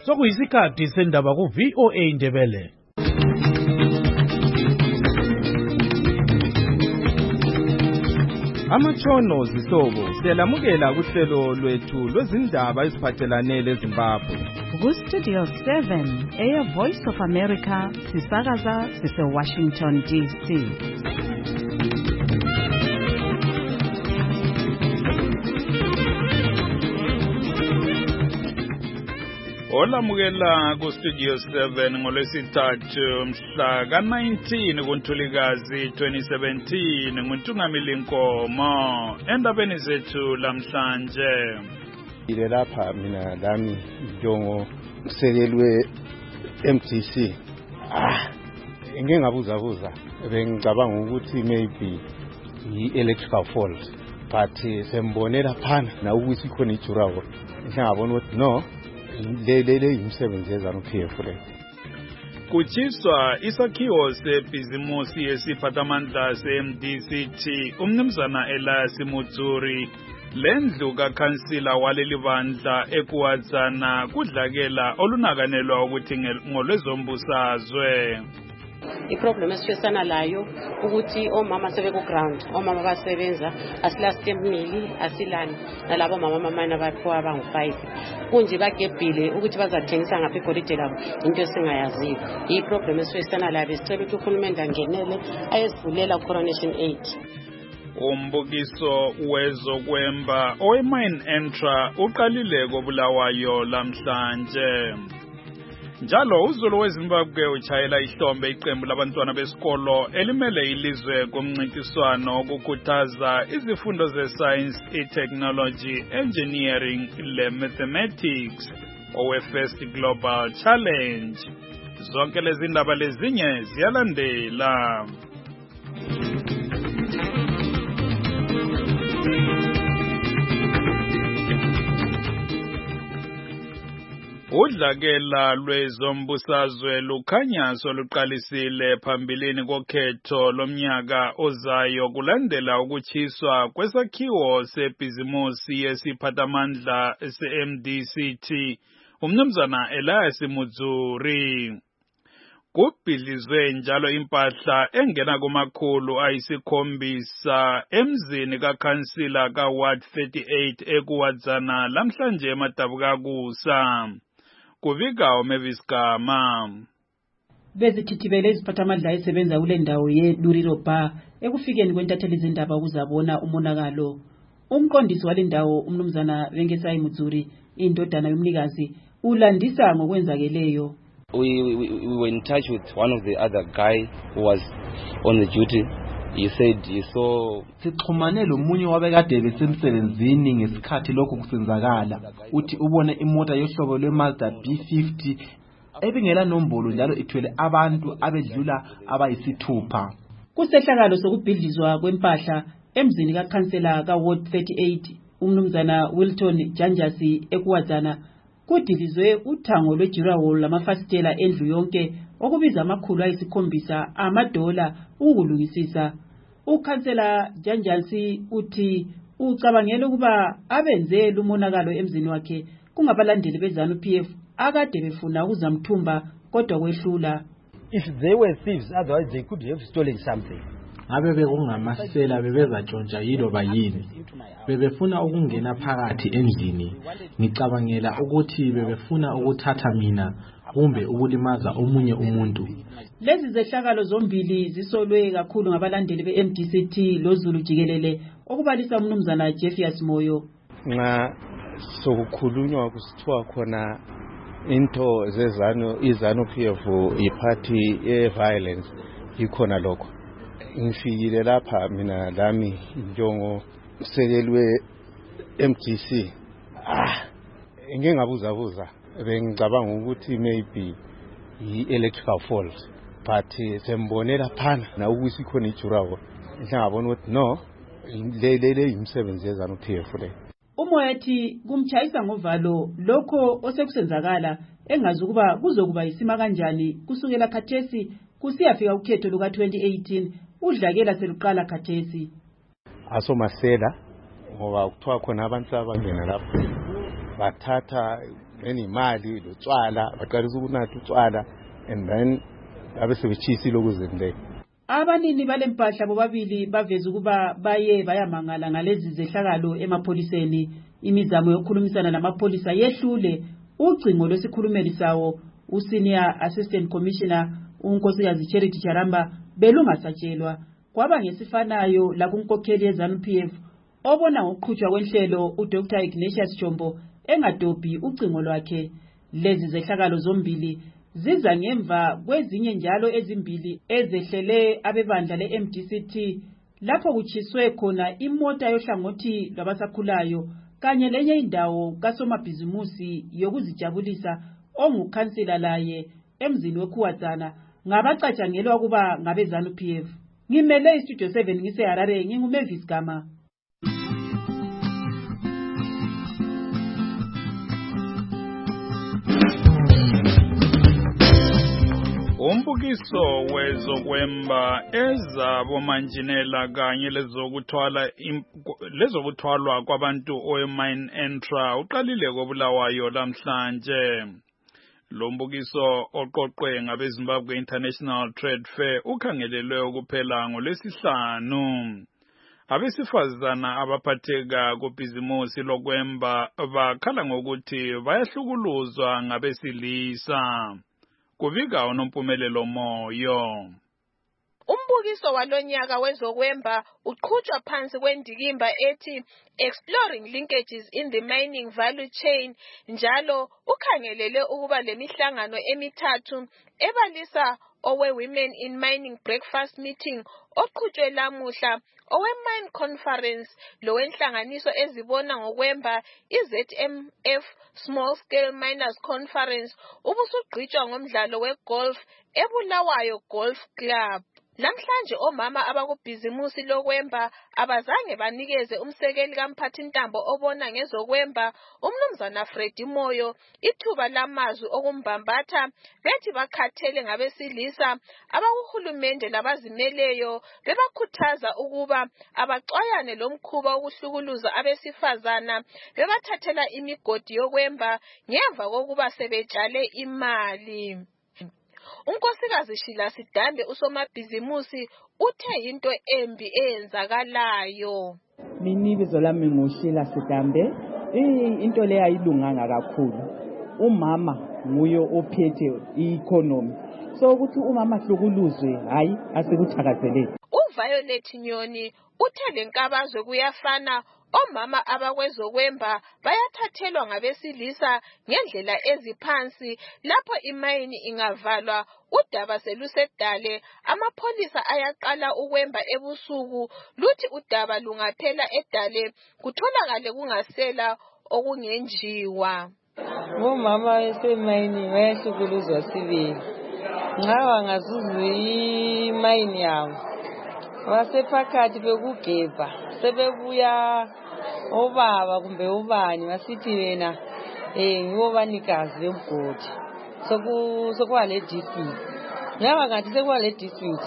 Sokuyisikhathi sendaba ku VOA Ndebele. Amatshono zihlobo siyalamukela kuhlelo lwethu lwezindaba eziphathelane leZimbabwe. Ku-Studio 7 Voice of America sisakaza sise-Washington DC. Olamukela ku-Studio 7 ngolwesithathu mhla ka-19 kuNtulikazi 2017 nguNtungamili Nkomo endabeni zethu lamhlanje. Ile lapha mina lami Njongo sekelwe MTC. Ngingabuza bengicabanga ukuthi maybe i-electrical fault but sembonela phana na ukuthi khona ijurawo. Ngiyabona ukuthi no lele imsebenzi yeZANU-PF le. Kuchiswa isakhiwo sebhizimusi yesiphathamandla se-MDCT umnumzana Elias Mutsuri lendlu kakhansila waleli bandla eKuwadzana kudlakela olunakanelwa ukuthi ngolwezombusazwe. Iproblem esifesana layo ukuthi omama sebeku ground, omama basebenza asilastemili asilani nalabo mama mamana baphiwa abangu5 kunje bagebhile ukuthi bazathengisa ngapha igolide labo into esingayaziyo. Iproblem esifesana layo besicela ukuthi uhulumende angenele ayesivulela Coronation 8. Umbukiso wezokwemba oweMine Entra uqalile koBulawayo lamhlanje. Njalo uZulu weZimbabwe uchayela ihlombe iqembu labantwana besikolo elimele ilizwe kumncintiswano ukukhuthaza izifundo ze-science, i-technology, engineering le-mathematics owe-First Global Challenge. Zonke lezi ndaba lezinye ziyalandela. Udlakela lwezombusazwe lukhanya soluqalisile phambilini kokhetho lomnyaka ozayo kulandela ukuchiswa kwesakhiwo sebhizimusi yesiphathamandla se-MDCT umnumzana Elias Mutsuri. Kubhidlizwe njalo impahla engena kumakhulu ayisikhombisa emzini kakhansila ka-Ward 38 eKuwadzana lamhlanje eMadabukakusa. Kuvika uMavis Gama. Bezithithibele iziphathamandla esebenza kule ndawo yeLuriro Bar ekufikeni kwentatheli zindaba ukuzabona umonakalo. Umqondisi wale ndawo umnumzana Vengesayi Mutsuri indodana yomnikazi ulandisa ngokwenzakeleyo. We were in touch with one of the other guy who was on the duty. He said he saw sixhumane lomunye wabekade besemsebenzini ngesikhathi lokho kusenzakala uthi ubone imota yohlobo lweMazda B50 ebingela nombolo njalo ithwele abantu abedlula abayisithupha. Kusehlakalo sokubhidlizwa kwempahla emzini kakhansela kaWard 38 umnumzana Wilton Janjasi eKuwadzana kudilizwe uthango lwejurawo lamafasitela endlu yonke okubiza amakhulu ayisikhombisa $, ukulungisisa. Ukhansela Janjasi uthi ucabangela ukuba abenze lumonakalo emzini wakhe kungabalandeli beZANU-PF akade befuna ukuzamthumba kodwa kwehlula. If they were thieves, otherwise they could have stolen something. Ngabe bekungamasela bebezatshontsha yiloba yini. Bebefuna ukungena phakathi endlini. Ngicabangela ukuthi bebefuna ukuthatha mina kumbe ukulimaza omunye umuntu. Lezi zehlakalo zombili zisolwe kakhulu ngabalandeli beMDCT loZulu jikelele okubalisa umnumzana Jeffius Moyo. Nxa sokukhulunywa kusithiwa khona into iZANU-PF iparty ye-violence ikhona lokho. Ngifikile lapha mina lami Njongo sekelwe MTC. Ngingabuza bengicabanga ukuthi maybe i-electrical fault but sembonela phana na ukuthi khona ijurawo. Ngiyabona ukuthi no lele imsebenzi yeZANU-PF le. Umoya ethi kumtshayisa ngovalo lokho osekusenzakala engazi ukuba kuzokuba isima kanjani kusukela khathesi kusiyafika ukhetho luka 2018 udlakela seluqala khathesi. Asomasela ngoba kuthiwa khona abantu abangena lapho bathatha imali lotshwala baqalisa ukunatha utshwala and then abe sebetshisa lokuzendle. Abanini balempahla bobabili baveza ukuba baye bayamangala ngalezi zehlakalo emapholiseni. Imizamo yokukhulumisana namapholisa yehlule. Ucingo lwesikhulumeli sawo uSenior Assistant Commissioner uNkosikazi Charity Charamba belungasatshelwa. Kwaba ngesifanayo la kunkokheli yeZANU-PF obona ngokuqhutshwa kwenhlelo uDr Ignatius Chombo engadobhi ucingo lwakhe. Lezi zehlakalo zombili ziza ngemva kwezinye njalo ezimbili ezehlele abebandla leMDCT lapho kuchiswe khona imota yohlangothi lwabasakhulayo kanye lenye indawo kasomabhizimusi yokuzijabulisa ongukhansila laye emzini weKhuwadzana ngabacatshangelwa kuba ngabeZANU-PF. Ngimele iStudio 7 ngiseHarare nginguMavis Gama. Umbukiso wezokwemba ezabomanjinela kanye lezokuthwalwa kwabantu oMine Entra uqalile koBulawayo lamhlanje. Lo mbukiso oqoqwe ngabeZimbabwe International Trade Fair ukhangelelwe ukuphela ngoLwesihlanu. Abesifazana abaphatheka kubhizimusi lokwemba bakhala ngokuthi bayahlukuluzwa ngabesilisa. Kuvika uNompumelelo Moyo. Umbukiso walonyaka wezokwemba uqhutshwa phansi kwendikimba ethi Exploring Linkages in the Mining Value Chain, njalo ukhangelele ukuba lemihlangano emithathu ebalisa owe-Women in Mining Breakfast Meeting oqhutshwe lamuhla, owe-Mine Conference lowenhlanganiso ezibona ngokwemba iZMF Small Scale Miners Conference ubusugqitshwa ngomdlalo wegolf eBulawayo Golf Club. Namhlanje omama abakubhizimusi lokwemba abazange banikeze umsekeli kamphathintambo obona ngezokwemba uMnumzana Freddy Moyo ithuba lamazwi okumbambatha, bethi bakhathele ngabesilisa abakuhulumende labazimeleyo, bebakhuthaza ukuba abaxwayane lomkhuba wokuhlukuluza abesifazana, bebathathela imigodi yokwemba ngemva kokuba sebetshale imali. Unkosikazi Shila Sidambe usomabhizimusi uthe into embi eyenzakalayo. Mina ibizo lami nguShila Sidambe. Into le ayilunganga kakhulu. Umama nguye ophethe i-economy. So ukuthi umama hlukuluzwe hayi asikuthakazeleni. uViolet Nyoni uthe lenkabazwe kuyafana omama abakwezokwemba bayathathelwa ngabesilisa ngendlela eziphansi lapho imayini ingavalwa udaba selusedale amapholisa ayaqala ukwemba ebusuku luthi udaba lungaphela edale kutholakale kungasela okungenjiwa. Umama esemayini bayahlukuluzwa sibili ngawa ngazuzu imayini yawo wasephakathi bekugebha sebebuya obaba kumbe ubani basithi wena ngibo banikazi bemgodi sokuba le dispute ngaba ngathi sekuba le dispute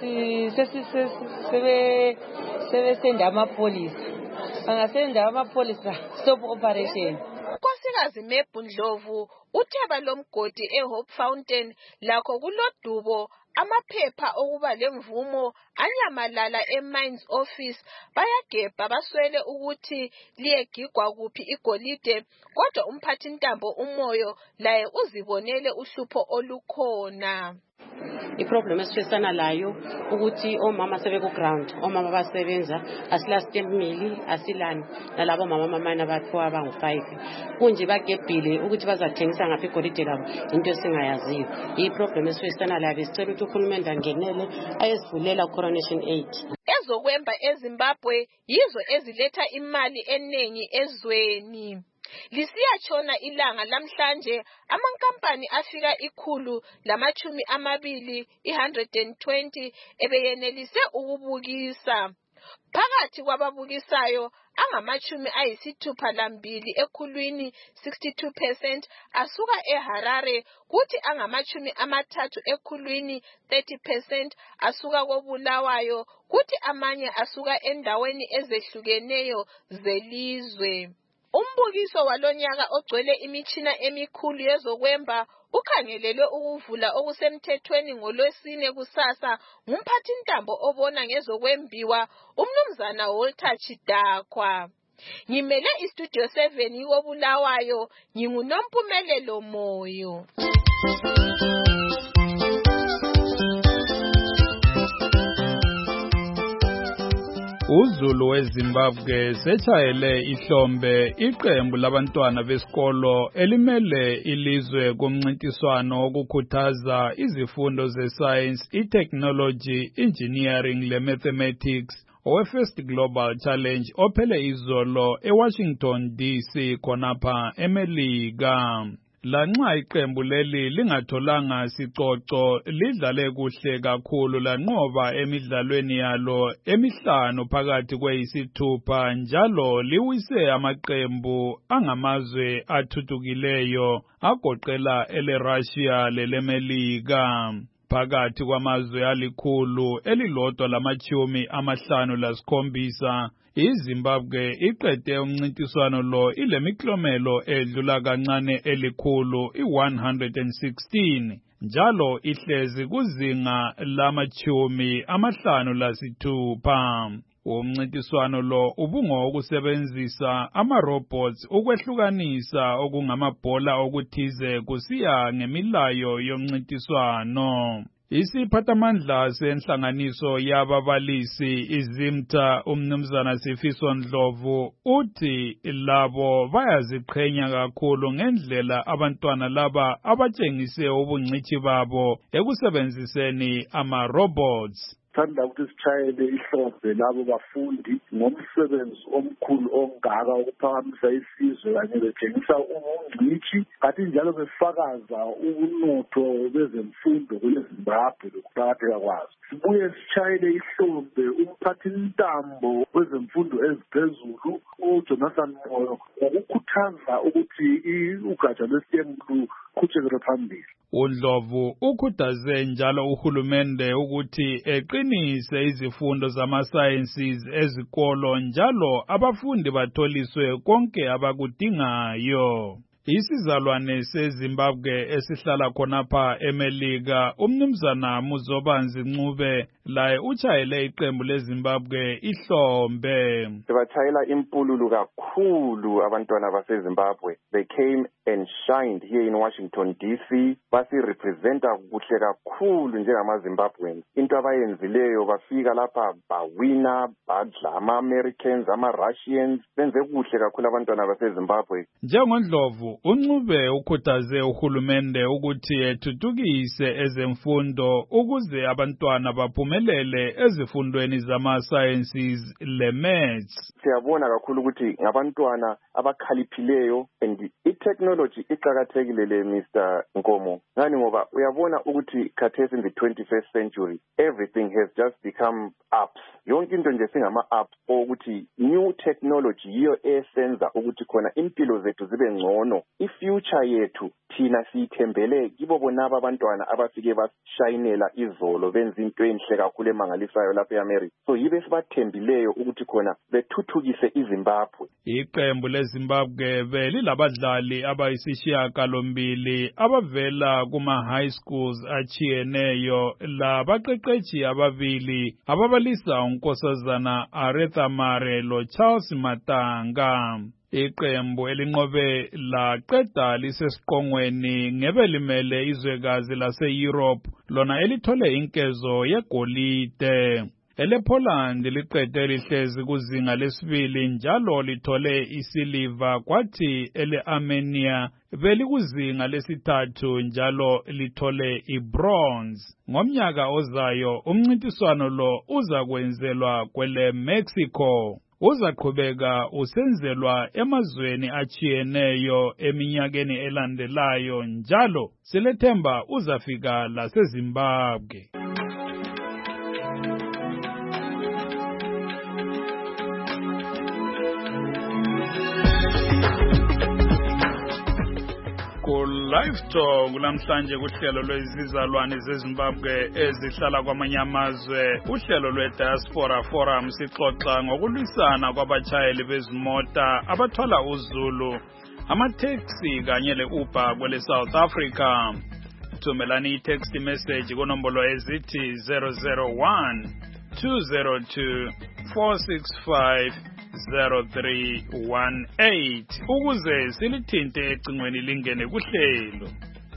sebesenda amapolisa bangasenda amapolisa stop operation. Unkosikazi Mebu Ndlovu utheba lomgodi eHope Fountain lakho kulodubo amaphepha okuba lemvumo anyamalala eMines Office bayagebha baswele ukuthi liyegigwa kuphi igolide kodwa umphathintambo uMoyo laye uzibonele uhlupho olukhona. Iproblem esifesana layo ukuthi omama sebeku ground, omama basebenza asila stamp mill asilani nalabo mama mamana abaphiwa abangu5 kunje bagebhile ukuthi bazathengisa ngaphi igolide labo into esingayaziyo. Iproblem esifesana layo besicela ukuthi uhulumende angenele ayesivulela Coronation 8. Ezokwemba eZimbabwe yizo eziletha imali eningi ezweni. Lisiyatshona ilanga lamhlanje amankampani afika 120 ebeyenelise ukubukisa. Phakathi kwababukisayo angama-62 ekhulwini 62% asuka eHarare kuthi angama-30 ekhulwini 30% asuka koBulawayo kuthi amanye asuka endaweni ezehlukeneyo zelizwe. Umbukiso walonyaka ogcwele imitshina emikhulu yezokwemba ukhangelelwe ukuvula okusemthethweni ngoLwesine kusasa ngumphathintambo obona ngezokwembiwa umnumzana Walter Chidakwa. Ngimele iStudio 7 yikoBulawayo, nginguNompumelelo Moyo. uZulu weZimbabwe setshayele ihlombe iqembu labantwana besikolo elimele ilizwe kumncintiswano wokukhuthaza izifundo ze-science, i-technology, engineering le-mathematics owe-First Global Challenge ophele izolo eWashington DC khonapha eMelika. Lanxa iqembu leli lingatholanga sicoco lidlale kuhle kakhulu lanqoba emidlalweni yalo emihlanu phakathi kweyisithupha njalo liwise amaqembu angamazwe athuthukileyo agoqela eleRussia leleMelika. Phakathi kwamazwe alikhulu elilodwa lama-57 iZimbabwe iqede umncintiswano lo ilemiklomelo edlula kancane elikhulu i-116 njalo ihlezi kuzinga lama-56. Umncintiswano lo ubungowokusebenzisa ama-robots ukwehlukanisa okungamabhola okuthize kusiya ngemilayo yomncintiswano. Isiphathamandla senhlanganiso yababalisi iZimta umnumzana Sifiso Ndlovu uthi labo bayaziqhenya kakhulu ngendlela abantwana laba abatshengise ubungcithi babo ekusebenziseni ama-robots. Thanda ukuthi sitshayele ihlombe labo bafundi ngomsebenzi omkhulu ongaka ukuphakamisa isizwe kanye betshengisa ubungcitshi kanti njalo befakaza ubunotho bezemfundo kweZimbabwe lokuqakatheka kwazo. Sibuye sitshayele ihlombe umphathintambo wezemfundo eziphezulu uJonathan Moyo ngokukhuthaza ukuthi ugatsha lwe-STEM luqhubekele phambili. uNdlovu ukhuthaze njalo uhulumende ukuthi eqinise izifundo zama-sciences ezikolo njalo abafundi batholiswe konke abakudingayo. Isizalwane seZimbabwe esihlala khonapha eMelika umnumzana Muzobanzi Ncube laye utshayele iqembu leZimbabwe ihlombe. Batshayela impululu kakhulu abantwana baseZimbabwe. They came and shined here in Washington DC. Basirepresenta kuhle kakhulu njengamaZimbabweans. Into abayenzileyo bafika lapha bawina badla ama-Americans, ama-Russians. Benze kuhle kakhulu abantwana baseZimbabwe. NjengoNdlovu uNcube ukhuthaze uhulumende ukuthi ethuthukise ezemfundo ukuze abantwana baphumelele ezifundweni zama-sciences le-maths. Siyabona kakhulu ukuthi ngabantwana abakhaliphileyo and i-technology iqakathekile le Mr. Nkomo. Ngani ngoba uyabona ukuthi khathesi in the 21st century everything has just become apps. Yonke into nje singama-apps ukuthi new technology yiyo esenza ukuthi khona impilo zethu zibe ngcono. I-future yethu thina siyithembele kibo bonaba abantwana abafike bashayinela izolo benza into enhle kakhulu emangalisayo lapha eAmerica. So yibe sibathembileyo ukuthi khona bethuthukise iZimbabwe. Iqembu leZimbabwe belilabadlali abayisishiyagalombili abavela kuma-high schools achiyeneyo labaqeqetshi ababili ababalisa unkosazana Aretha Mare loCharles Matanga. Iqembu elinqobe laqeda lisesiqongweni ngebelimele izwekazi lase-Europe lona elithole inkezo yegolide. ElePoland liqede lihlezi kuzinga lesibili njalo lithole isiliva kwathi ele-Armenia belikuzinga lesithathu njalo lithole ibronze. Ngomnyaka ozayo umncintiswano lo uzakwenzelwa kwele-Mexico. Uzaqhubeka usenzelwa emazweni achiyeneyo eminyakeni elandelayo njalo silethemba uzafika laseZimbabwe. Live Talk lamhlanje kuhlelo lwezizalwane zeZimbabwe ezihlala kwamanye amazwe. Uhlelo lwe-Diaspora Forum sixoxa ngokulwisana kwabatshayeli bezimota abathwala uzulu, amateksi kanye le-Uber kwele South Africa. Thumelani i-text message kunombolo ezithi 001 202 465 0318 ukuze silithinte ecingweni lingene kuhlelo.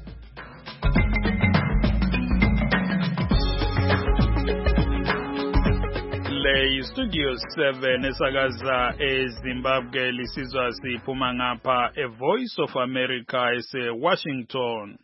Le Studio 7 esakaza eZimbabwe lisizwa siphuma ngapha eVoice of America eseWashington.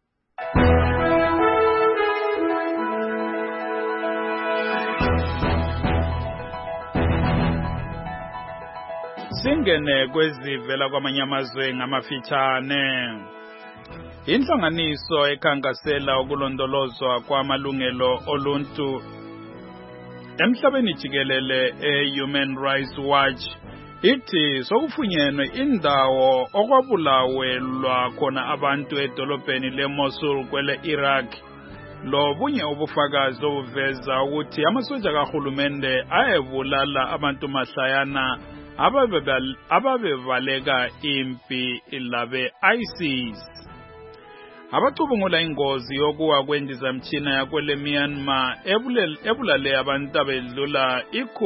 Singene kwezivela kwamanye amazwe ngamafitshane. Inhlanganiso ekhankasela ukulondolozwa kwamalungelo oluntu emhlabeni jikelele eHuman Rights Watch ithi sokufunyenwe indawo okwabulawelwa khona abantu edolobheni leMosul kwele Iraq. Lobunye ubufakazi obuveza ukuthi amasoja kahulumende ayebulala abantu mahlayana ababevaleka impi labe ISIS. Abacubungula ingozi yokuwa kwendizamtshina yakwele Myanmar ebulale abantu abedlula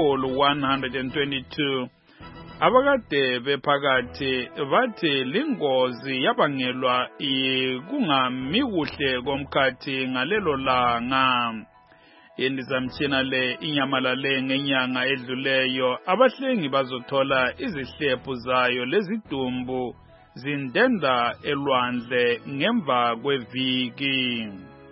122. Abakade bephakathi bathi lingozi yabangelwa kungami kuhle komkhathi ngalelo langa. Indizamtshina le inyamalale ngenyanga edluleyo. Abahlengi bazothola izihlephu zayo lezidumbu zindenda elwandle ngemva kweviki.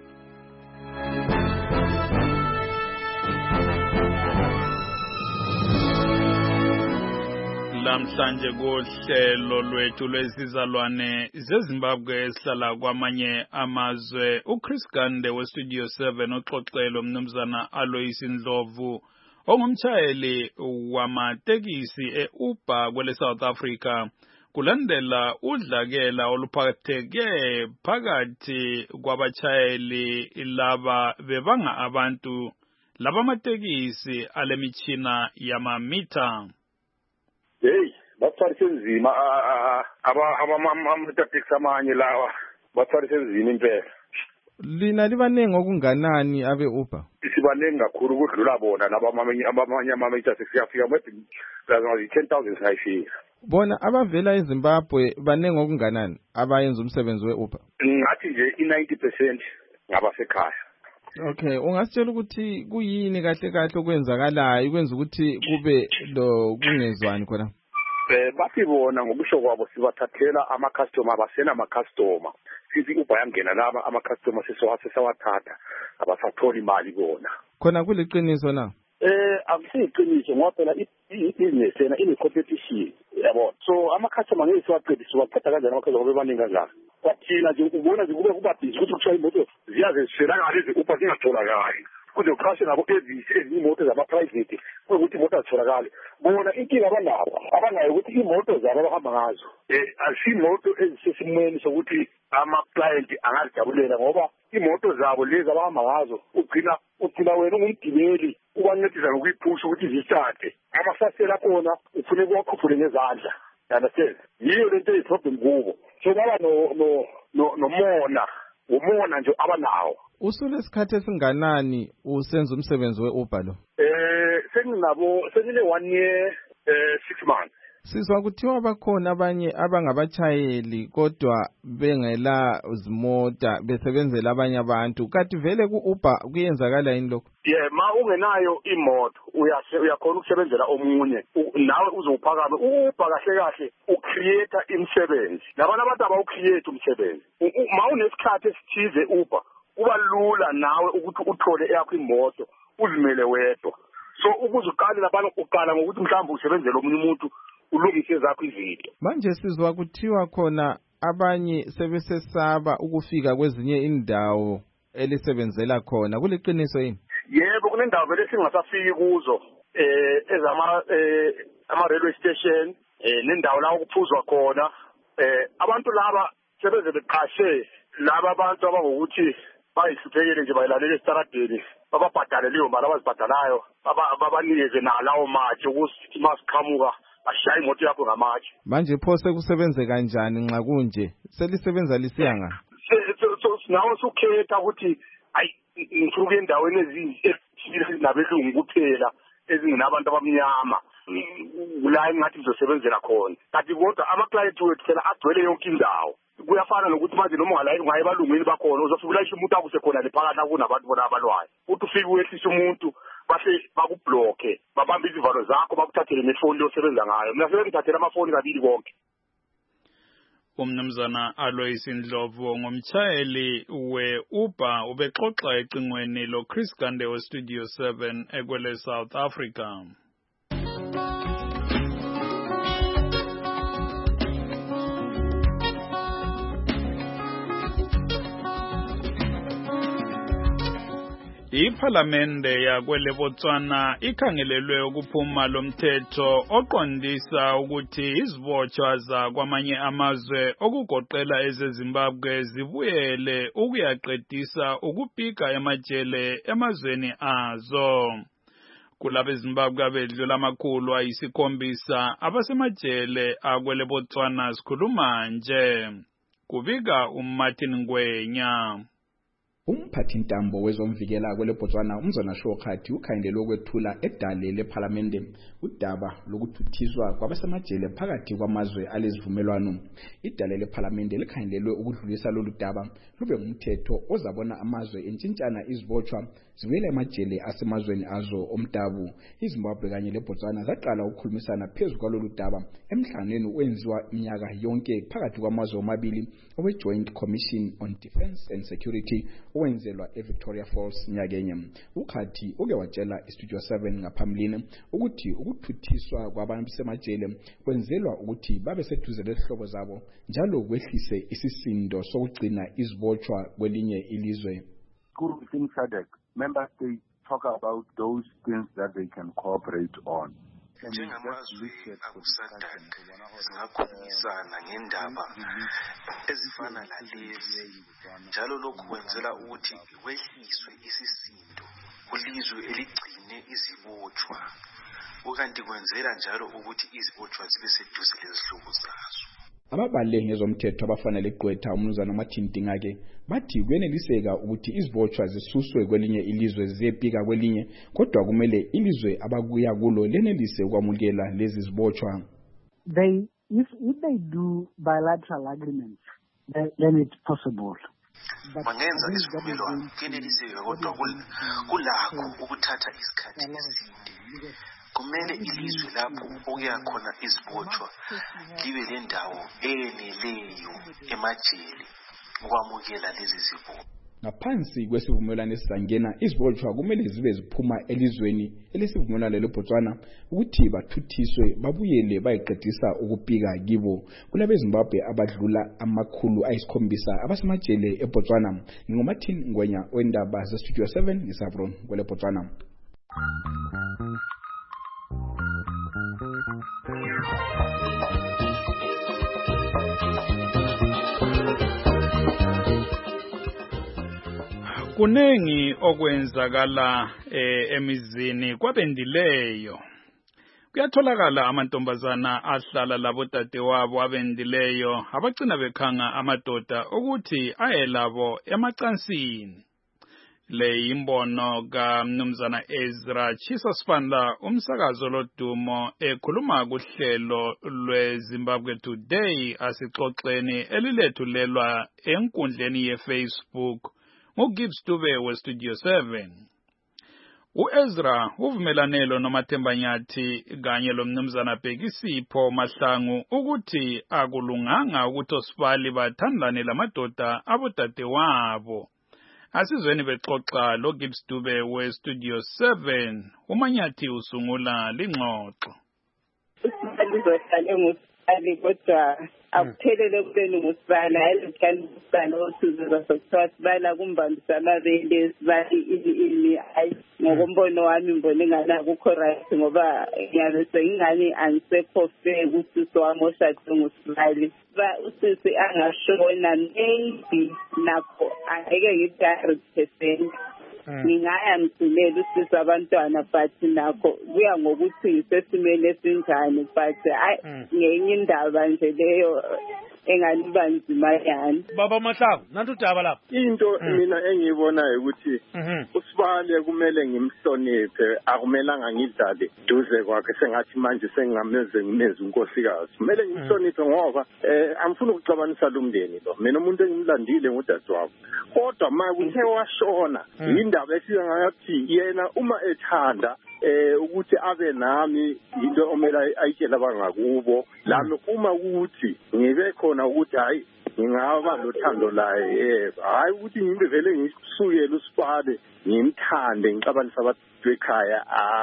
Lamhlanje kuhlelo lwethu lwezizalwane zeZimbabwe esihlala kwamanye amazwe, uChris Gande weStudio 7 uxoxelo mnumzana Alois Ndlovu ongumtshayeli wamatekisi e-Uber kwele South Africa kulandela udlakela oluphatheke phakathi kwabatshayeli laba bebanga abantu laba amatekisi alemitshina yamamitha. Hey, batharise nzima abamataxi amanye lawa batharise nzima impela. Lina libanengi okunganani abe Uber? Sibanengi kakhulu ukudlula bona abamanye amataxi siyafika maybe 10,000 sayifika. Bona abavela eZimbabwe banengi okunganani abayenza umsebenzi we-Uber? Ngathi nje i-90% ngabasekhaya. Okay, ungasitshela ukuthi kuyini kahle kahle okwenzakalayo ukwenza ukuthi kube lo kungezwani khona? Bathi bona ngokusho kwabo sibathathela ama-customer abasena ama-customer. Sithi Uber yangena laba ama-customer sesewathatha abasathola imali bona. Khona kuliqiniso na? Akusiyiqiniso ngoba phela i-business yena ine-competition yabo. So ama-customer ngeke siwaqeda kanjani ama-customer bebaningi kanjani. Kwathina nje ubona nje kuba busy ukuthi kushaya imoto ziyaze zishelakala ezi-Uber zingatholakali. Kuze uqashe nabo ezinye imoto zama-private ukuthi imoto azitholakali. Bona inkinga abanayo ukuthi imoto zabo abahamba ngazo azisimoto ezisesimweni sokuthi ama-client angazijabulela ngoba imoto zabo lezi abahamba ngazo ugcina wena ungumgibeli ubancedisa ngokuyiphusha ukuthi zishathe. Amasasela akhona ufuneka uwakhuphule ngezandla. Understand? Yiyo lento eyi-problem kubo. So baba umona nje abanawo. Usulesikhathi esinganani usenza umsebenzi we-Uber lo? Sengine 1 year 6 months. Sizwa kuthiwa bakhona abanye abangabatshayeli kodwa bengela zimota besebenzela abanye abantu. Kathi vele ku-Uber kuyenzakala yini lokho? Ma ungenayo imoto uyakhona ukusebenzela omunye nawe uzophakama. U-Uber kahle ucreate imisebenzi. Labana abantu abawucreate umsebenzi. Ma unesikhathi esithize Uber kuba lula nawe ukuthi uthole eyakho imoto uzimele wedwa. So ukuze uqale labana uqala ngokuthi mhlawumbe usebenzele omunye umuntu ulungise zakho izinto. Manje sizwa kuthiwa khona abanye sebesesaba ukufika kwezinye indawo elisebenzela khona. Kuliqiniso yini? Yebo, kunendawo vele singasafiki kuzo ama railway station nendawo la ukuphuzwa khona. Abantu laba sebeze beqashe laba abantu abangokuthi bayihluphekile nje bayilalela esitaradeni bababhadale leyo mali abazibhadalayo babanikeze nalawo matshe ukuthi masiqhamuka ashaye imoto yakho ngamatshe. Manje pho sekusebenze kanjani nxa kunje selisebenza lisiyanga? Nawe usukhetha ukuthi ayi ngisuke endaweni ezinabelungu kuphela ezinginabantu abamnyama la engathi ngizosebenzela khona. Kanti kodwa ama-client wethu phela agcwele yonke indawo. Kuyafana nokuthi manje noma ungaye ebalungwini bakhona uzofika ulayisha umuntu akuse khona lephakathi kunabantu bona abalwayo. Uthi ufike uyehlisa umuntu bahle bakubhlokhe babambe izivalo zakho bakuthathele nefoni osebenza ngayo. Mina sebengithathela amafoni kabili konke. Umnumzana Alois Ndlovu ngumtshayeli we-Uber ubexoxa ecingweni lo-Chris Gande we-Studio 7 ekwele South Africa. Iphalamende yakwele Botswana ikhangelelwe ukuphuma lomthetho oqondisa ukuthi izibotshwa zakwamanye amazwe okugoqela ezeZimbabwe zibuyele ukuyaqedisa ukupika emajele emazweni azo. Kulabo eZimbabwe abedlula amakhulu ayisi-7 abasemajele akwele Botswana sikhuluma nje. Kubika uMartin Ngwenya. Umphathintambo wezomvikela kwele Botswana uMzona Shokhathi ukhangelelwe ukwethula edale lephalamende udaba lokuthuthiswa kwabasemajele phakathi kwamazwe alezivumelwano. Idale lephalamende likhangelelwe ukudlulisa lolu daba lube ngumthetho ozabona amazwe entshintshana izibotshwa zibuyela emajele asemazweni azo omdabu. iZimbabwe kanye leBotswana zaqala ukukhulumisana phezu kwalolu daba emhlanganweni owenziwa iminyaka yonke phakathi kwamazwe omabili owe-Joint Commission on Defence and Security owenzelwa eVictoria Falls nyakenye. Ukhathi uke watshela iStudio 7 ngaphambilini ukuthi ukuthuthiswa kwabantu semajele kwenzelwa ukuthi babe seduze lezihlobo zabo njalo kwehlise isisindo sokugcina izibotshwa kwelinye ilizwe. Within SADC, member states talk about those things that they can cooperate on. Njengamazwe akuSADC singakhulumisana ngendaba ezifana lalezi njalo lokhu kwenzela ukuthi kwehliswe isisindo kulizwe eligcine izibotshwa ukanti kwenzela njalo ukuthi izibotshwa zibe seduze lezihlobo zazo. Ababale ngezomthetho abafanele igqwetha uMnumzana Martin Dingake bathi kuyeneliseka ukuthi izibotshwa zisuswe kwelinye ilizwe ziyepika kwelinye kodwa kumele ilizwe abakuya kulo lenelise ukwamukela lezi zibotshwa. If they do bilateral agreements, then it's possible. Mangenza isivumelwano kuyeneliseka kodwa kulakho ukuthatha isikhathi eside. Kumele ilizwe lapho okuya khona izibotshwa libe lendawo eneleyo emajele ukwamukela lezi zibotshwa. Ngaphansi kwesivumelwano esizangena izibotshwa kumele zibe ziphuma elizweni elesivumelwano leBotswana ukuthi bathuthiswe babuyele bayiqedisa ukupika kibo. Kulabo eZimbabwe abadlula amakhulu ayisi-7 abasemajele eBotswana. NginguMartin Ngwenya wendaba zeStudio 7 ngisavron kwele Botswana. Kunengi okwenzakala emizini kwabendileyo. Kuyatholakala amantombazana ahlala labo dadewabo abendileyo abagcina bekhanga amadoda ukuthi ayelabo emacansini. Le imbono kaMnumzana Ezra Chisosfanda umsakazo lodumo ekhuluma kuhlelo lweZimbabwe Today asixoxeni elilethulelwa enkundleni yeFacebook nguGibbs Dube weStudio 7. uEzra uvumelanelo noMathemba Nyathi kanye loMnumzana Bhekisipho Mahlangu ukuthi akulunganga ukuthi osifali bathandane lamadoda abodadewabo. Asizweni bexoxa loGibbs Dube weStudio 7 uManyathi usungula lingxoxo. Kodwa akuphelele kubeni ngusibala ayelokani usibala othuzuza sokuthiwa sibala kumbambisa amabele sibala ini ngokombono wami mbona ingane akukho right ngoba ngiyabe sengingane angisekho fair ukuthi wami oshade ngusibali usisi angashona maybe nakho angeke ngithi 100%. Ngingaya ngithulela usisi abantwana but nakho kuya ngokuthi ngisesimeni esinjani but ngenye indaba nje leyo enganiba nzima yani. Baba Mahlangu nantu udaba lapha. Into mina engiyibonayo ukuthi uSibale kumele ngimhloniphe akumelanga ngidlale duze kwakhe sengathi manje sengameze ngimeze unkosikazi. Kumele ngimhloniphe ngoba angifuni ukuxabanisa lo mndeni lo. Mina umuntu engimlandile ngudadewabo. Kodwa manje uthe washona indaba esiyangathi yena uma ethanda ukuthi abe nami into omela ayitshela abangakubo lami uma ukuthi ngibe khona ukuthi hayi ngingaba lothando laye hayi ukuthi ngibe vele ngisukele uSibale ngimthande ngicabanisa abantu bekhaya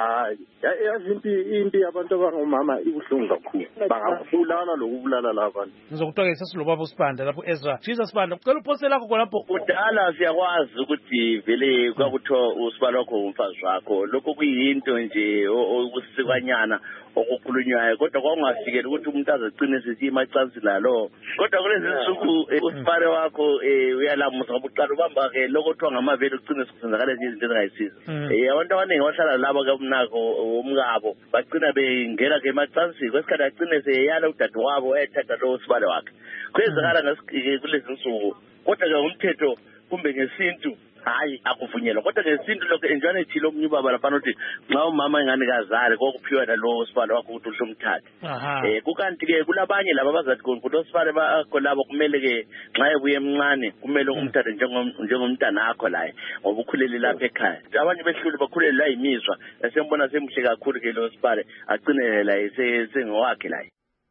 yazi impi abantu abangomama ibuhlungu kakhulu bangabulala lokubulala labantu. Ngizokuthoka sesilo uSibanda lapho Ezra Jesus Sibanda ucela uphose lakho khonapho kudala siyakwazi ukuthi vele kwakuthiwa uSibale wakho umfazi wakho lokho kuyinto nje okusikwanyana okukhulunywayo kodwa kwakungafikeli ukuthi umuntu azagcine sithi imacansi lalo kodwa kulezi nsuku uSibale wakho uyalamusa ngoba uqala ubamba ke lokho ngamavele ugcine sikusenzakala izinto ezingayisiza abantu abaningi bahlala labo kabunako umngabo bagcina bengena ke emacansi kwesikhathi agcine seyala udade wabo ethatha lo Sibale wakhe kwezakala kulezi nsuku kodwa ke umthetho kumbe ngesintu hayi akuvunyelwa kodwa ngesintu lokho enjani ethile omunye ubaba lapha uthi nxa umama ingane kazali kokuphiwa lo Sibale wakho ukuthi uhlomthathe kukanti ke kulabanye laba bazathi konke Sibale bakho labo kumele ke nxa ebuye emncane kumele umthathe njengomntana akho la ngoba ukhulele lapha ekhaya abanye behlule bakhulele la imizwa esembona semhle kakhulu ke lo Sibale agcine la sengowakhe la.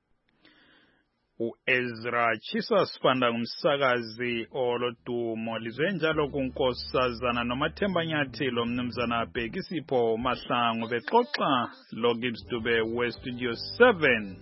Ezra Chisa Sibanda ngumsakazi olodumo lizwe njalo kunkosazana noMathemba Nyathelo mnumzana Bhekisipho Mahlangu bexoxa lo Gibbs Dube we Studio 7.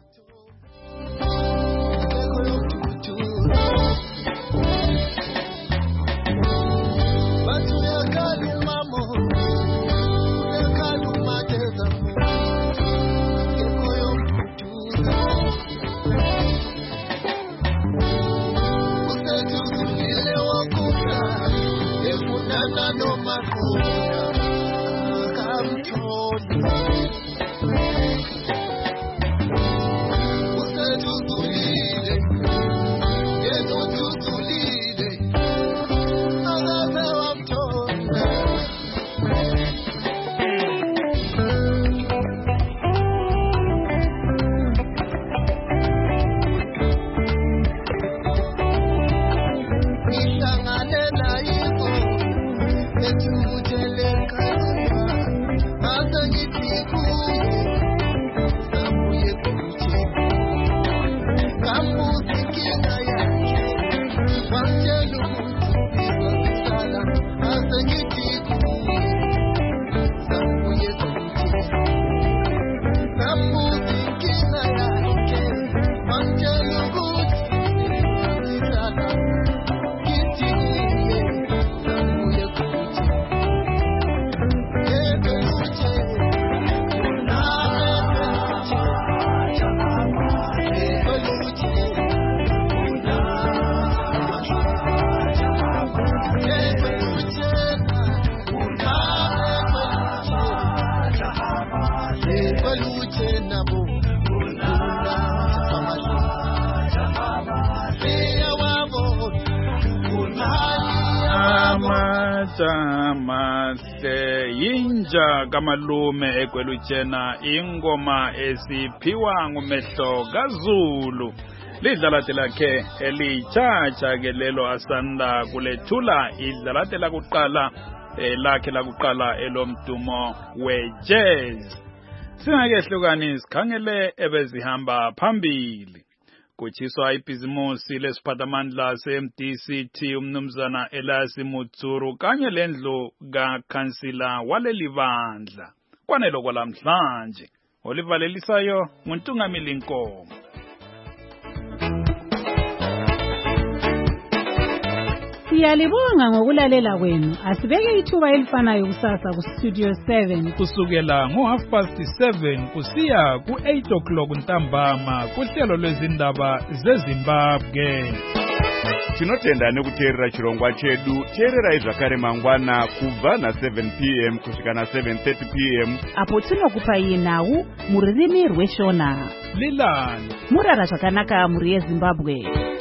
Mahle yinja kamalume ekwelutshena ingoma esiphiwa ngumehlo kaZulu lidlalate lakhe elitshatsha ke lelo asanda kulethula idlalate lakuqala lakhe lakuqala elomdumo wejazz singakehlukani sikhangele ebezihamba phambili kuchiswa ibhizimusi lesiphathamandla se-MDCT umnumzana Elasi Mutsuru kanye lendlu kakhansila waleli bandla kwanelo kwalamhlanje olivalelisayo nguNtungamili Nkomo. Siyalibonga ngokulalela kwenu. Asibeke ithuba elifanayo kusasa ku Studio 7 kusukela ngo7:30 kusiya ku8 ntambama kuhlelo lwezindaba zeZimbabwe. Tinotenda nekuteerera chirongwa chedu. Teererai zvakare mangwana kubva na7 p.m. kusvika na7:30 p.m. apo tinokupai nhau mururimi rweshona. Lilani murara zvakanaka muri yeZimbabwe.